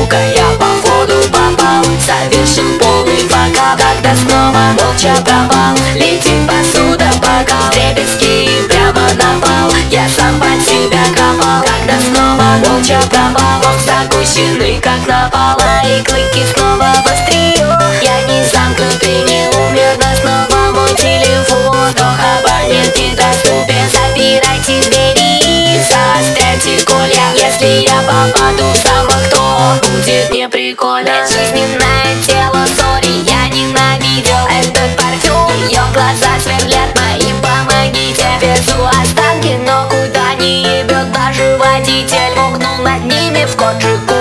сука, я походу попал. Совершил полный факап, когда снова молча пропал. Летит посуда, бокал, дребезги прямо на пол. Я сам под себя копал, когда снова молча пропал. Мозг закусенный, как напал, и клыки снова вострие. Я не замкнут и не умер, но снова мой телефон. Вдох абонент недоступен, запирайте двери, заостряйте колья. Если я попаду в самых то, будет не прикольно. Безжизненное тело, сори, я ненавидел этот парфюм. Ее глаза сверлят мои, помогите. Везу останки, но куда не ебет даже водитель. Мокнул над ними в коджику.